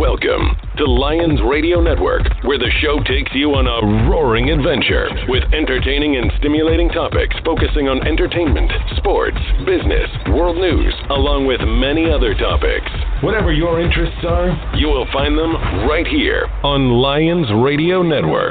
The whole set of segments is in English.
Welcome to Lions Radio Network, where the show takes you on a roaring adventure with entertaining and stimulating topics focusing on entertainment, sports, business, world news, along with many other topics. Whatever your interests are, you will find them right here on Lions Radio Network.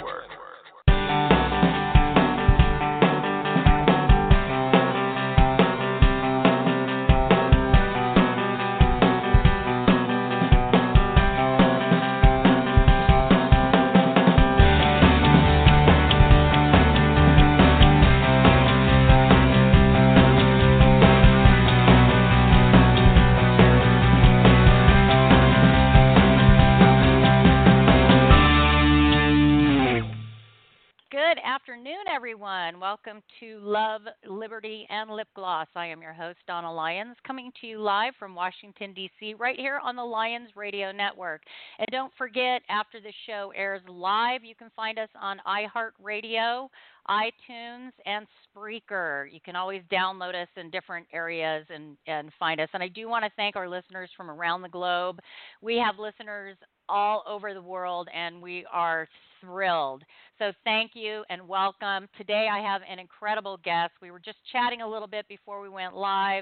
Welcome to Love, Liberty, and Lip Gloss. I am your host, Donna Lyons, coming to you live from Washington, D.C., right here on the Lions Radio Network. And don't forget, after the show airs live, you can find us on iHeartRadio, iTunes, and Spreaker. You can always download us in different areas and find us. And I do want to thank our listeners from around the globe. We have listeners all over the world, and we are thrilled. So thank you and welcome. Today I have an incredible guest. We were just chatting a little bit before we went live.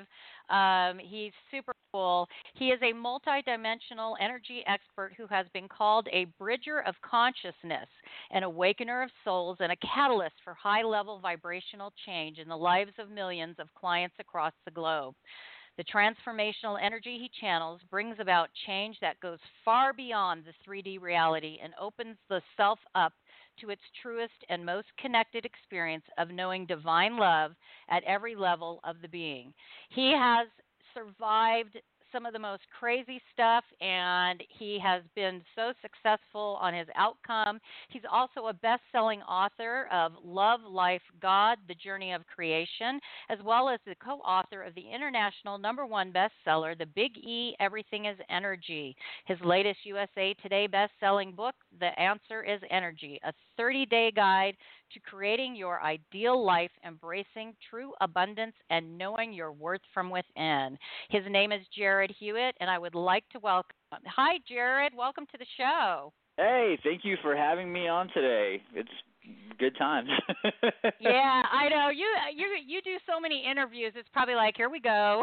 He's super cool. He is a multidimensional energy expert who has been called a bridger of consciousness, an awakener of souls, and a catalyst for high-level vibrational change in the lives of millions of clients across the globe. The transformational energy he channels brings about change that goes far beyond the 3D reality and opens the self up to its truest and most connected experience of knowing divine love at every level of the being. He has survived some of the most crazy stuff, and he has been so successful on his outcome. He's also a best-selling author of Love, Life, God, The Journey of Creation, as well as the co-author of the international #1 bestseller, The Big E, Everything is Energy. His latest USA Today best-selling book, The Answer is Energy, a 30-day guide to creating your ideal life, embracing true abundance, and knowing your worth from within. His name is Jared Hewitt, and I would like to welcome him. Hi, Jared. Welcome to the show. Hey, thank you for having me on today. It's good times. Yeah, I know. You do so many interviews. It's probably like, here we go.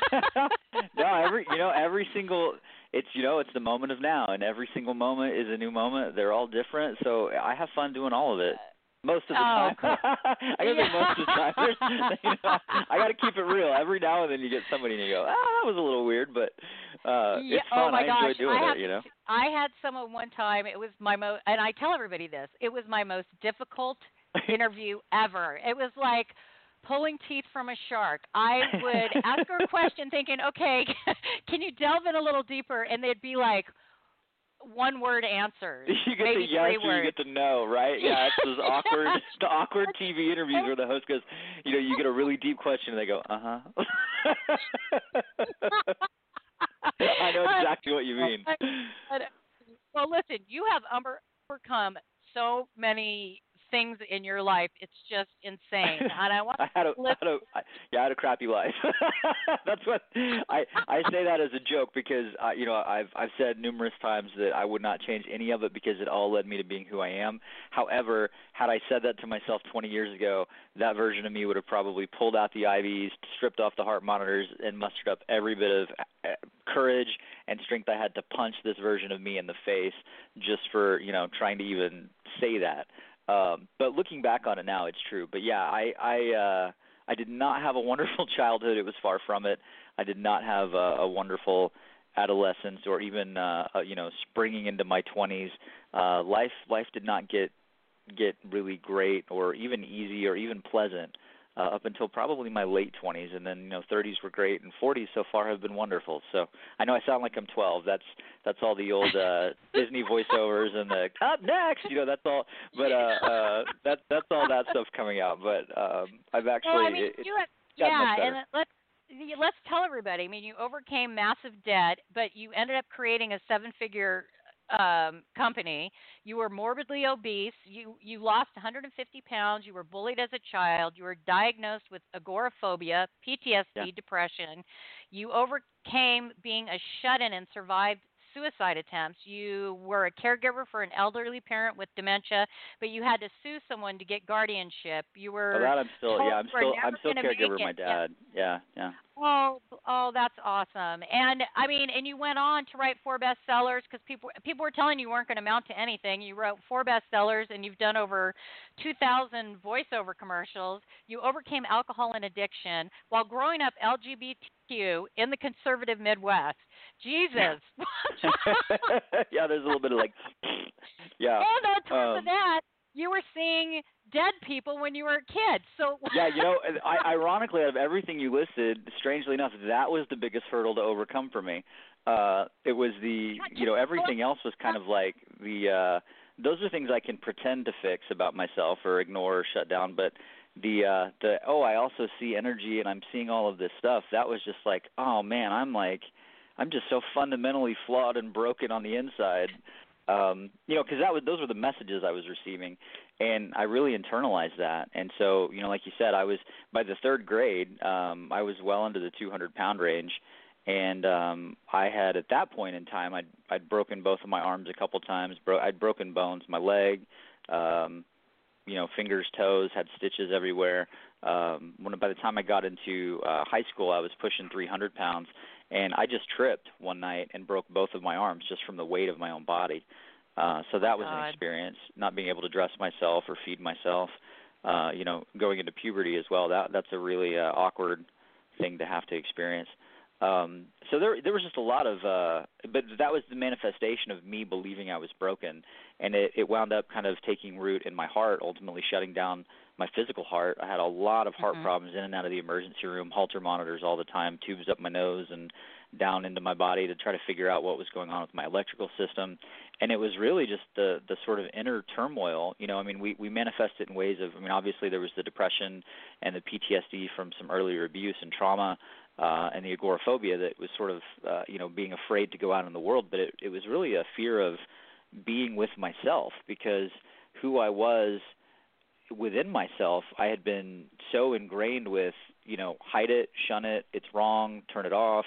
No, every single it's the moment of now, and every single moment is a new moment. They're all different, so I have fun doing all of it. Most of the time. Cool. I gotta say most of the time. I gotta keep it real. Every now and then you get somebody and you go, that was a little weird, but it's fun. Oh my I enjoy doing it, I had someone one time, it was my most, and I tell everybody this, it was my most difficult interview ever. It was like pulling teeth from a shark. I would ask her a question thinking, okay, can you delve in a little deeper? And they'd be like, one-word answers. You get maybe the yes 3 or words. you get the no, right? Yeah, it's those the awkward TV interviews where the host goes, you get a really deep question and they go, uh-huh. I know exactly what you mean. Well, listen, you have overcome so many things in your life. It's just insane. And I had a crappy life. That's what I say that as a joke because I've said numerous times that I would not change any of it because it all led me to being who I am. However, had I said that to myself 20 years ago, that version of me would have probably pulled out the IVs, stripped off the heart monitors, and mustered up every bit of courage and strength I had to punch this version of me in the face just for trying to even say that. But looking back on it now, it's true. But yeah, I did not have a wonderful childhood. It was far from it. I did not have a wonderful adolescence or even springing into my 20s. Life did not get really great or even easy or even pleasant up until probably my late 20s, and then 30s were great, and 40s so far have been wonderful. So I know I sound like I'm 12. That's all the old Disney voiceovers and the up next, that's all. But that's all that stuff coming out. But I've actually and let's tell everybody. I mean, you overcame massive debt, but you ended up creating a 7-figure company. You were morbidly obese. You lost 150 pounds. You were bullied as a child. You were diagnosed with agoraphobia, PTSD, depression. You overcame being a shut-in and survived suicide attempts. You were a caregiver for an elderly parent with dementia, but you had to sue someone to get guardianship. You Oh, were that I'm still, told yeah, you were I'm never still going to caregiver make of my it. Yeah. dad. Yeah, yeah. Oh, that's awesome. And I mean, and you went on to write 4 bestsellers because people were telling you weren't going to amount to anything. You wrote 4 bestsellers, and you've done over 2,000 voiceover commercials. You overcame alcohol and addiction while growing up LGBTQ in the conservative Midwest. Jesus. Yeah, there's a little bit of like, yeah. And on top of that, you were seeing dead people when you were a kid. So yeah, ironically, out of everything you listed, strangely enough, that was the biggest hurdle to overcome for me. It was everything else was kind of like those are things I can pretend to fix about myself or ignore or shut down, but I also see energy and I'm seeing all of this stuff. That was just like, oh man, I'm just so fundamentally flawed and broken on the inside. Because those were the messages I was receiving, and I really internalized that. And so, like you said, I was by the 3rd grade, I was well into the 200-pound range, and I had at that point in time, I'd broken both of my arms a couple times. I'd broken bones, my leg, fingers, toes, had stitches everywhere. By the time I got into high school, I was pushing 300 pounds. And I just tripped one night and broke both of my arms just from the weight of my own body. So that was an experience, not being able to dress myself or feed myself. Going into puberty as well. That's a really awkward thing to have to experience. So there was just a lot of, but that was the manifestation of me believing I was broken, and it wound up kind of taking root in my heart, ultimately shutting down my physical heart. I had a lot of heart problems in and out of the emergency room, Holter monitors all the time, tubes up my nose and down into my body to try to figure out what was going on with my electrical system. And it was really just the sort of inner turmoil. We manifest it in ways of, obviously there was the depression and the PTSD from some earlier abuse and trauma, and the agoraphobia that was sort of, being afraid to go out in the world. But it was really a fear of being with myself, because who I was within myself, I had been so ingrained with, hide it, shun it, it's wrong, turn it off,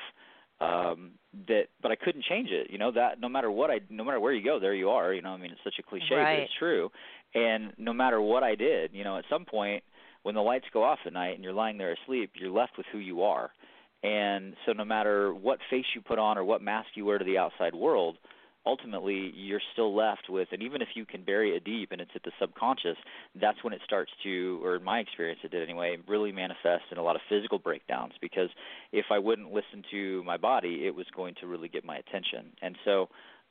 but I couldn't change it. That no matter where you go, there you are. It's such a cliche, right. But it's true. And no matter what I did, at some point when the lights go off at night and you're lying there asleep, you're left with who you are. And so no matter what face you put on or what mask you wear to the outside world, ultimately you're still left with, and even if you can bury it deep and it's at the subconscious, that's when it starts to, or in my experience it did anyway, really manifest in a lot of physical breakdowns, because if I wouldn't listen to my body, it was going to really get my attention. And so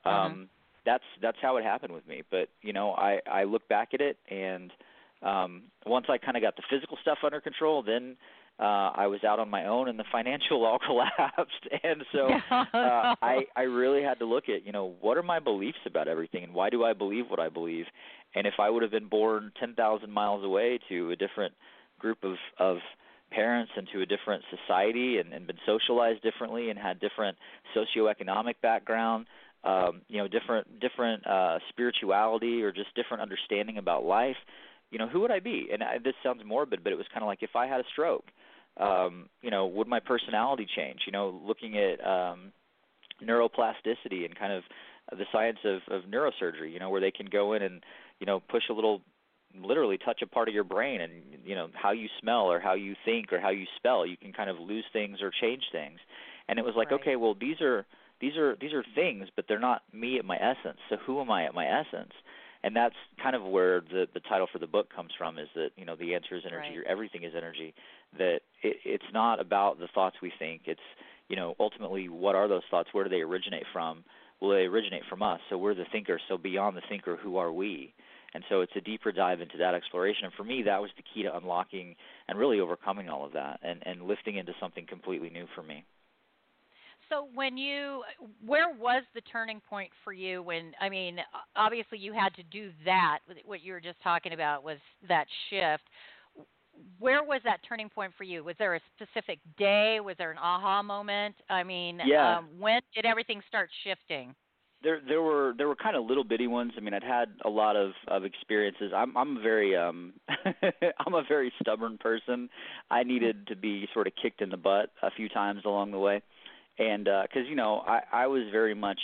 that's how it happened with me. But, I look back at it, and once I kind of got the physical stuff under control, then I was out on my own and the financial all collapsed. And so I really had to look at, what are my beliefs about everything and why do I believe what I believe? And if I would have been born 10,000 miles away to a different group of parents and to a different society and been socialized differently and had different socioeconomic background, different spirituality or just different understanding about life, who would I be? And this sounds morbid, but it was kind of like if I had a stroke, would my personality change? Looking at neuroplasticity and kind of the science of neurosurgery, where they can go in and, push a little, literally touch a part of your brain and, how you smell or how you think or how you spell, you can kind of lose things or change things. And it was like, okay, well, these are things, but they're not me at my essence. So who am I at my essence? And that's kind of where the title for the book comes from, is that, the answer is energy, or everything is energy, that it's not about the thoughts we think. It's, ultimately, what are those thoughts? Where do they originate from? Well, they originate from us, so we're the thinker. So beyond the thinker, who are we? And so it's a deeper dive into that exploration. And for me, that was the key to unlocking and really overcoming all of that and lifting into something completely new for me. So where was the turning point for you when, obviously you had to do that, what you were just talking about was that shift. Where was that turning point for you? Was there a specific day? Was there an aha moment? When did everything start shifting? There were kind of little bitty ones. I'd had a lot of experiences. I'm a very I'm a very stubborn person. I needed to be sort of kicked in the butt a few times along the way. And because I was very much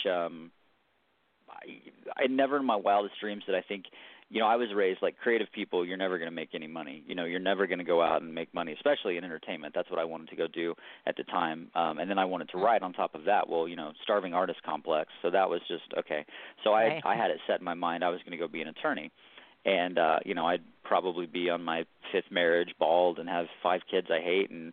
I never in my wildest dreams did I think, I was raised like creative people, you're never going to make any money. You're never going to go out and make money, especially in entertainment. That's what I wanted to go do at the time. And then I wanted to write on top of that. Well, starving artist complex. So that was just, okay. So I had it set in my mind I was going to go be an attorney. And, I'd probably be on my fifth marriage, bald, and have 5 kids I hate, and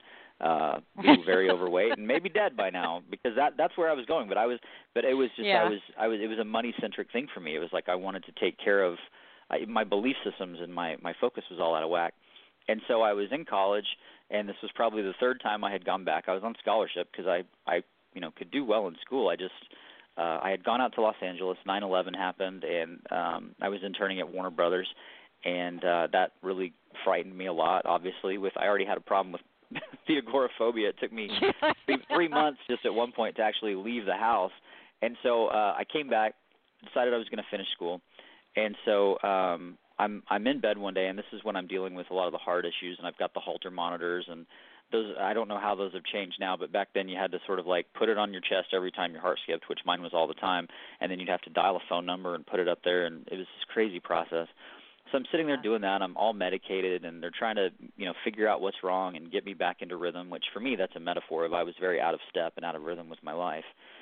be very overweight and maybe dead by now, because that's where I was going. But it was just, it was a money centric thing for me. It was like I wanted to take care of my belief systems, and my focus was all out of whack. And so I was in college, and this was probably the 3rd time I had gone back. I was on scholarship because I could do well in school. I had gone out to Los Angeles. 9/11 happened, and I was interning at Warner Brothers, and that really frightened me a lot. Obviously, I already had a problem with the agoraphobia. It took me 3 months just at one point to actually leave the house. And so I came back, decided I was going to finish school. And so I'm in bed one day, and this is when I'm dealing with a lot of the heart issues, and I've got the Holter monitors, and those, I don't know how those have changed now, but back then you had to sort of like put it on your chest every time your heart skipped, which mine was all the time, and then you'd have to dial a phone number and put it up there, and it was this crazy process. So I'm sitting there doing that. I'm all medicated, and they're trying to, figure out what's wrong and get me back into rhythm, which for me that's a metaphor of I was very out of step and out of rhythm with my life.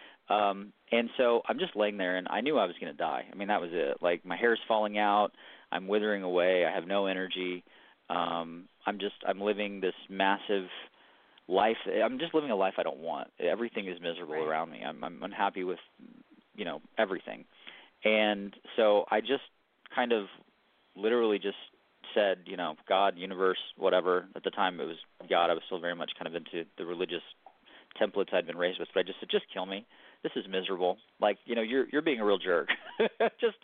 And so I'm just laying there, and I knew I was going to die. I mean, that was it. Like, my hair's falling out. I'm withering away. I have no energy. I'm living this massive life. I'm just living a life I don't want. Everything is miserable around me. I'm unhappy with, everything. And so I just kind of literally just said, God, universe, whatever. At the time it was God. I was still very much kind of into the religious templates I'd been raised with, but I just said, just kill me. This is miserable. Like, you're being a real jerk. just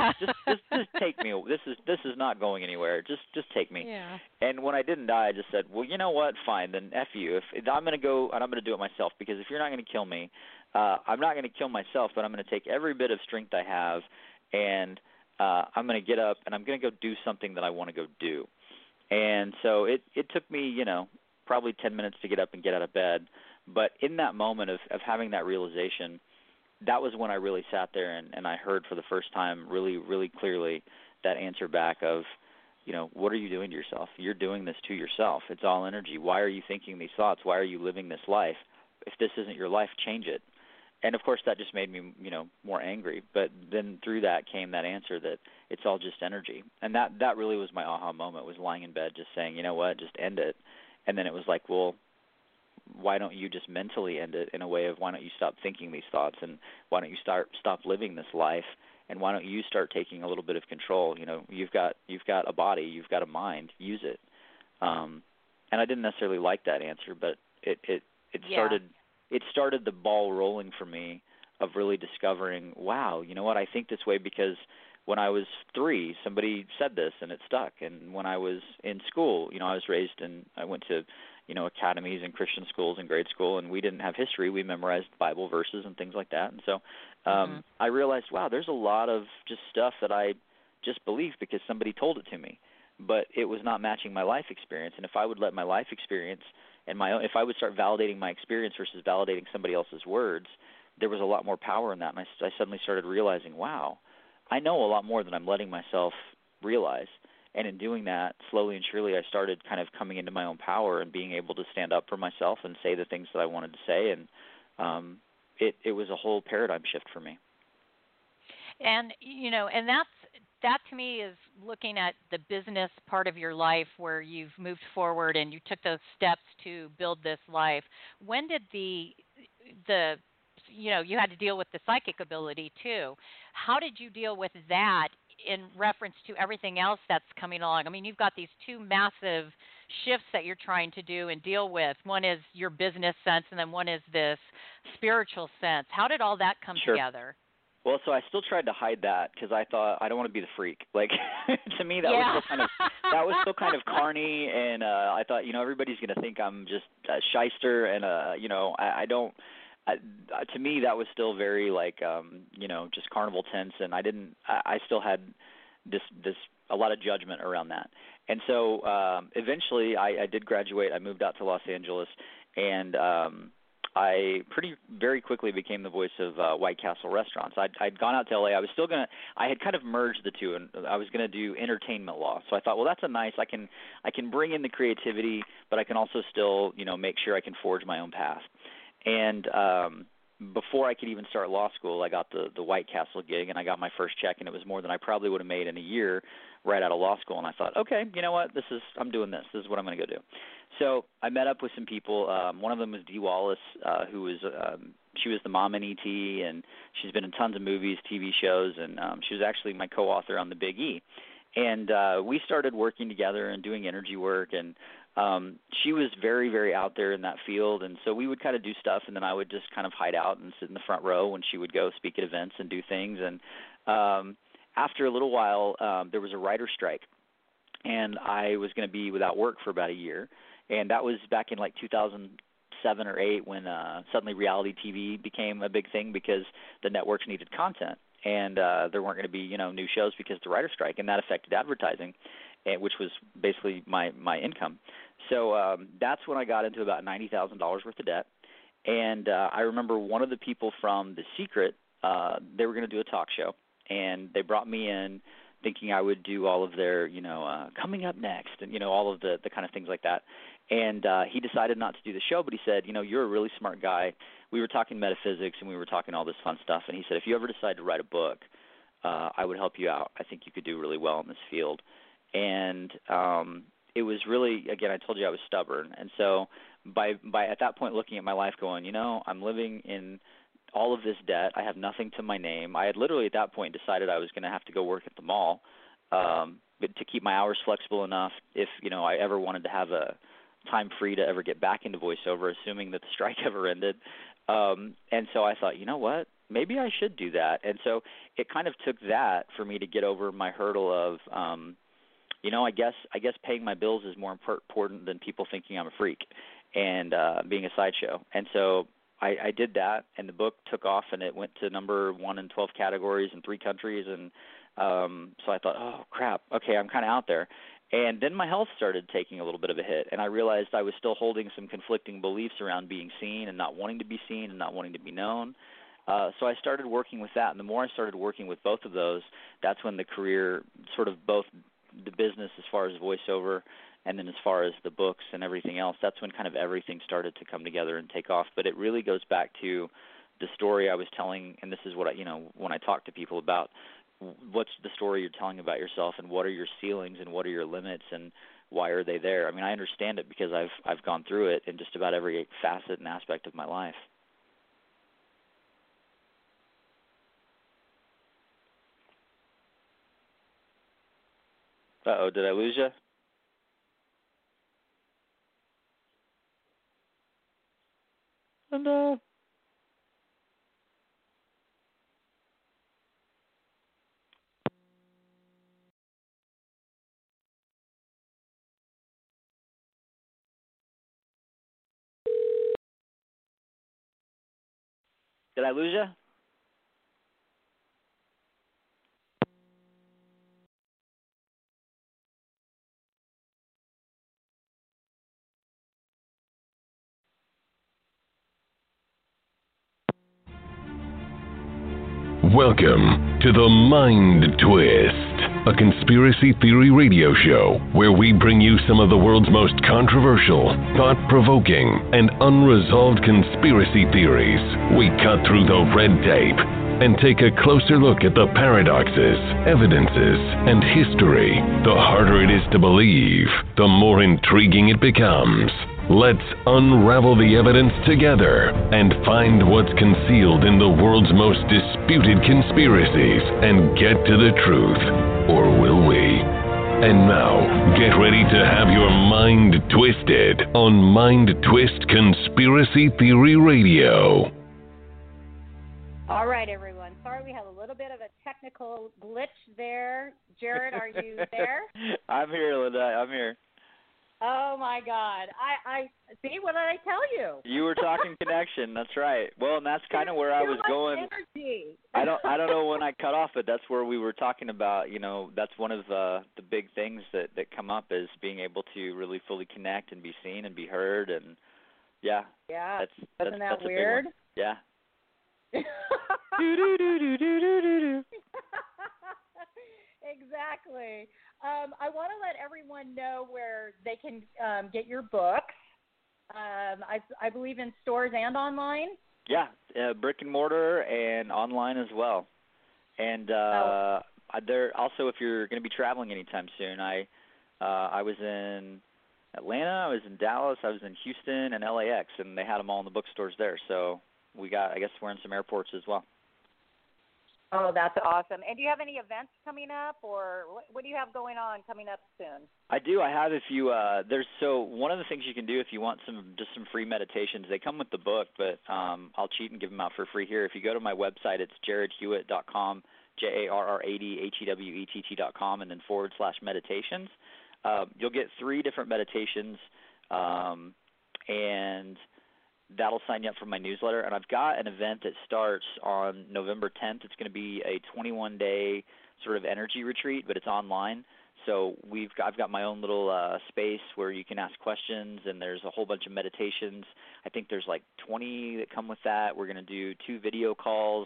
take me. This is not going anywhere. Just take me. Yeah. And when I didn't die, I just said, well, you know what? Fine, then F you. If I'm going to go and I'm going to do it myself, because if you're not going to kill me, I'm not going to kill myself, but I'm going to take every bit of strength I have, and I'm going to get up and I'm going to go do something that I want to go do. And so it took me, probably 10 minutes to get up and get out of bed. But in that moment of having that realization, that was when I really sat there and I heard for the first time really, really clearly that answer back of, what are you doing to yourself? You're doing this to yourself. It's all energy. Why are you thinking these thoughts? Why are you living this life? If this isn't your life, change it. And, of course, that just made me, more angry. But then through that came that answer that it's all just energy. And that really was my aha moment, was lying in bed just saying, you know what, just end it. And then it was like, well, why don't you just mentally end it in a way of why don't you stop thinking these thoughts, and why don't you stop living this life, and why don't you start taking a little bit of control? You've got a body, you've got a mind, use it. And I didn't necessarily like that answer, but it started the ball rolling for me of really discovering, wow, you know what, I think this way because when I was 3, somebody said this and it stuck. And when I was in school, I was raised I went to, academies and Christian schools in grade school, and we didn't have history. We memorized Bible verses and things like that. And so I realized, wow, there's a lot of just stuff that I just believed because somebody told it to me, but it was not matching my life experience. And if I would let my life experience and if I would start validating my experience versus validating somebody else's words, there was a lot more power in that. And I suddenly started realizing, wow, I know a lot more than I'm letting myself realize. And in doing that, slowly and surely, I started kind of coming into my own power and being able to stand up for myself and say the things that I wanted to say. And it was a whole paradigm shift for me. And, and that to me is looking at the business part of your life where you've moved forward and you took those steps to build this life. When did you had to deal with the psychic ability too. How did you deal with that in reference to everything else that's coming along? I mean, you've got these 2 massive shifts that you're trying to do and deal with. One is your business sense, and then one is this spiritual sense. How did all that come together? Well, so I still tried to hide that because I thought I don't want to be the freak. Like, to me, that was still kind of carny, and I thought, everybody's going to think I'm just a shyster, and I don't. To me, that was still very like, just carnival tense, and I still had this a lot of judgment around that. And so eventually I did graduate. I moved out to Los Angeles, and I very quickly became the voice of White Castle Restaurants. I'd gone out to LA. I had kind of merged the two, and I was going to do entertainment law. So I thought, well, that's I can bring in the creativity, but I can also still, make sure I can forge my own path. And before I could even start law school, I got the White Castle gig, and I got my first check, and it was more than I probably would have made in a year right out of law school. And I thought, okay, you know what? I'm doing this. This is what I'm going to go do. So I met up with some people. One of them was Dee Wallace, who was she was the mom in E.T., and she's been in tons of movies, TV shows, and she was actually my co-author on The Big E. And we started working together and doing energy work, and she was very, very out there in that field, and so we would kind of do stuff, and then I would just kind of hide out and sit in the front row when she would go speak at events and do things. And after a little while, there was a writer's strike, and I was going to be without work for about a year, and that was back in like 2007 or 8 when suddenly reality TV became a big thing because the networks needed content, and there weren't going to be new shows because of the writer's strike, and that affected advertising, which was basically my income. So that's when I got into about $90,000 worth of debt. And I remember one of the people from The Secret, they were going to do a talk show, and they brought me in thinking I would do all of their, coming up next, and, all of the kind of things like that. And he decided not to do the show, but he said, you're a really smart guy. We were talking metaphysics, and we were talking all this fun stuff. And he said, if you ever decide to write a book, I would help you out. I think you could do really well in this field. And it was really, again, I told you I was stubborn. And so by at that point looking at my life going, I'm living in all of this debt. I have nothing to my name. I had literally at that point decided I was going to have to go work at the mall but to keep my hours flexible enough if, I ever wanted to have a time free to ever get back into voiceover, assuming that the strike ever ended. And so I thought, you know what? Maybe I should do that. And so it kind of took that for me to get over my hurdle of I guess paying my bills is more important than people thinking I'm a freak and being a sideshow. And so I did that, and the book took off, and it went to number 1 in 12 categories in 3 countries. And so I thought, oh, crap, okay, I'm kind of out there. And then my health started taking a little bit of a hit, and I realized I was still holding some conflicting beliefs around being seen and not wanting to be seen and not wanting to be known. So I started working with that, and the more I started working with both of those, that's when the career sort of both the business as far as voiceover and then as far as the books and everything else, that's when kind of everything started to come together and take off. But it really goes back to the story I was telling, and this is what when I talk to people about what's the story you're telling about yourself and what are your ceilings and what are your limits and why are they there? I mean, I understand it because I've gone through it in just about every facet and aspect of my life. Uh-oh, did I lose you? Oh, no. Did I lose you? Welcome to The Mind Twist, a conspiracy theory radio show where we bring you some of the world's most controversial, thought-provoking, and unresolved conspiracy theories. We cut through the red tape and take a closer look at the paradoxes, evidences, and history. The harder it is to believe, the more intriguing it becomes. Let's unravel the evidence together and find what's concealed in the world's most disputed conspiracies and get to the truth. Or will we? And now, get ready to have your mind twisted on Mind Twist Conspiracy Theory Radio. All right, everyone. Sorry we had a little bit of a technical glitch there. Jared, are you there? I'm here, Linda. I'm here. Oh my God! I see. What did I tell you? You were talking connection. That's right. Well, and that's kind of where I was going. Energy. I don't know when I cut off, but that's where we were talking about. That's one of the big things that come up is being able to really fully connect and be seen and be heard, and Yeah. Yeah. That's Isn't that that's weird? A big one. Yeah. Exactly. I want to let everyone know where they can get your books. I believe in stores and online. Yeah, brick and mortar and online as well. And there also, if you're going to be traveling anytime soon, I was in Atlanta, I was in Dallas, I was in Houston and LAX, and they had them all in the bookstores there. So I guess we're in some airports as well. Oh, that's awesome. And do you have any events coming up, or what do you have going on coming up soon? I do. I have. If you so one of the things you can do if you want some free meditations, they come with the book, but I'll cheat and give them out for free here. If you go to my website, it's jaredhewett.com, JARRADHEWETT.com, and then /meditations. You'll get 3 different meditations, and that'll sign you up for my newsletter. And I've got an event that starts on November 10th. It's going to be a 21-day sort of energy retreat, but it's online. So I've got my own little space where you can ask questions, and there's a whole bunch of meditations. I think there's like 20 that come with that. We're going to do 2 video calls,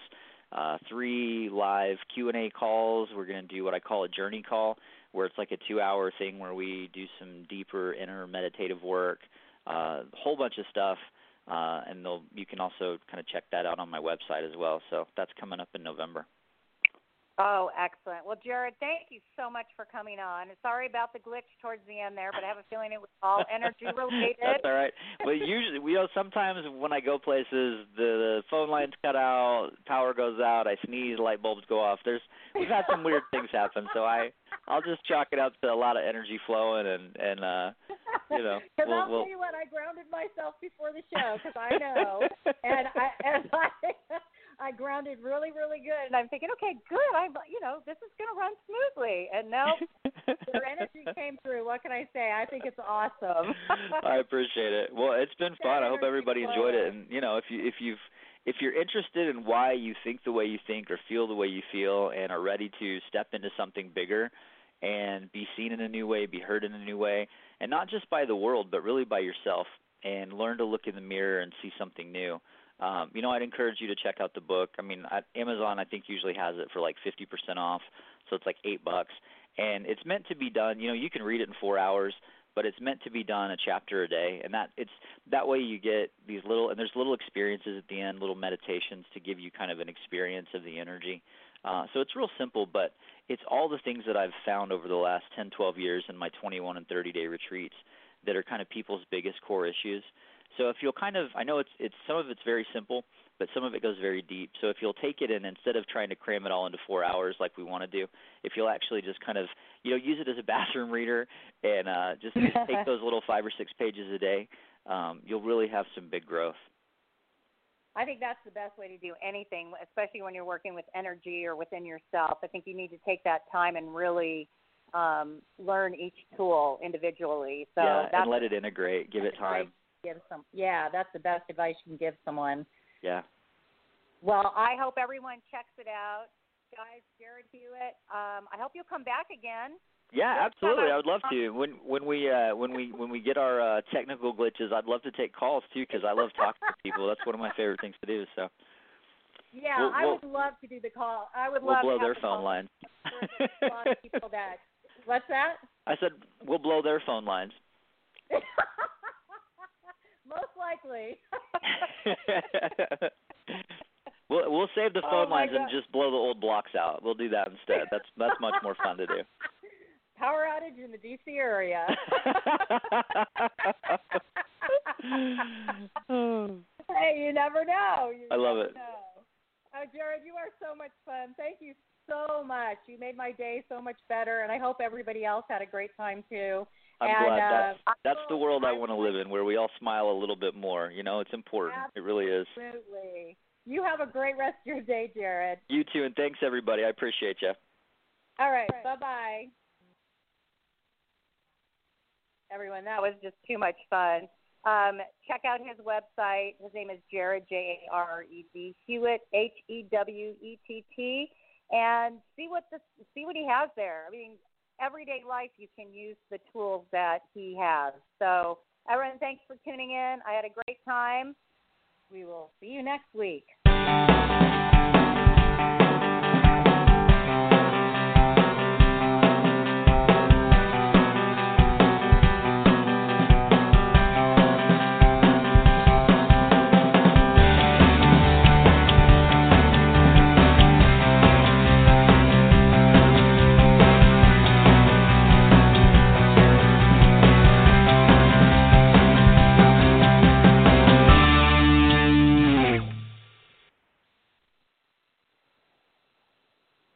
3 live Q&A calls. We're going to do what I call a journey call, where it's like a 2-hour thing where we do some deeper inner meditative work, a whole bunch of stuff. And you can also kind of check that out on my website as well. So that's coming up in November. Oh, excellent. Well, Jared, thank you so much for coming on. Sorry about the glitch towards the end there, but I have a feeling it was all energy related. That's all right. Well, usually, sometimes when I go places, the phone lines cut out, power goes out, I sneeze, light bulbs go off. We've had some weird things happen, so I'll just chalk it up to a lot of energy flowing and you know. Because I'll tell you what, I grounded myself before the show because I know, and I grounded really, really good, and I'm thinking, okay, good. This is going to run smoothly, and no, your energy came through. What can I say? I think it's awesome. I appreciate it. Well, it's been fun. I hope everybody enjoyed it, and if you're interested in why you think the way you think or feel the way you feel, and are ready to step into something bigger and be seen in a new way, be heard in a new way, and not just by the world, but really by yourself, and learn to look in the mirror and see something new. I'd encourage you to check out the book. I mean, Amazon, I think, usually has it for like 50% off, so it's like $8. And it's meant to be done. You can read it in 4 hours, but it's meant to be done a chapter a day. And that way you get these and there's little experiences at the end, little meditations to give you kind of an experience of the energy. So it's real simple, but it's all the things that I've found over the last 10, 12 years in my 21 and 30-day retreats that are kind of people's biggest core issues. So if you'll I know it's some of it's very simple, but some of it goes very deep. So if you'll take it and instead of trying to cram it all into 4 hours like we want to do, if you'll actually just kind of, use it as a bathroom reader and just take those little 5 or 6 pages a day, you'll really have some big growth. I think that's the best way to do anything, especially when you're working with energy or within yourself. I think you need to take that time and really learn each tool individually. So and let it integrate. Give it time. That's the best advice you can give someone. Yeah. Well, I hope everyone checks it out. Guys, Jared Hewitt, I hope you'll come back again. Yeah, absolutely. I would love to. When we get our technical glitches, I'd love to take calls too, because I love talking to people. That's one of my favorite things to do. So. Yeah, I would love to do the call. We'll blow their phone lines. A lot of people that. What's that? I said we'll blow their phone lines. Most likely. We'll save the phone lines and just blow the old blocks out. We'll do that instead. That's much more fun to do. Power outage in the D.C. area. Hey, you never know. I love it. Oh, Jared, you are so much fun. Thank you so much. You made my day so much better, and I hope everybody else had a great time too. I'm glad. That's the world I want to live in, where we all smile a little bit more. It's important. Absolutely. It really is. Absolutely. You have a great rest of your day, Jared. You too, and thanks, everybody. I appreciate you. All right. Bye-bye. Everyone, that was just too much fun. Check out his website. His name is Jared, Jared, Hewitt, Hewett, and see what he has there. I mean, everyday life, you can use the tools that he has. So Everyone, thanks for tuning in. I had a great time. We will see you next week.